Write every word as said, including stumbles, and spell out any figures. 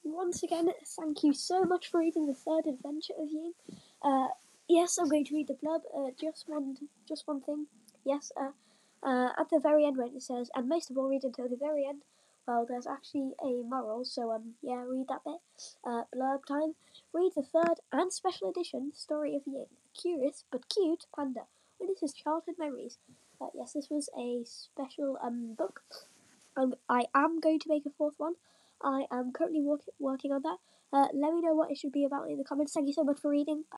once again, thank you so much for reading the third adventure of Ying. Uh, yes, I'm going to read the blurb. Uh, just one, just one thing. Yes, uh, uh, at the very end when it says, and most of all, read until the very end. Well, there's actually a moral, so um, yeah, read that bit. Uh, blurb time. Read the third and special edition story of Ying, a curious but cute panda. Witnesses childhood memories. Uh, yes, this was a special um book. Um, I am going to make a fourth one. I am currently work- working on that. Uh, let me know what it should be about in the comments. Thank you so much for reading.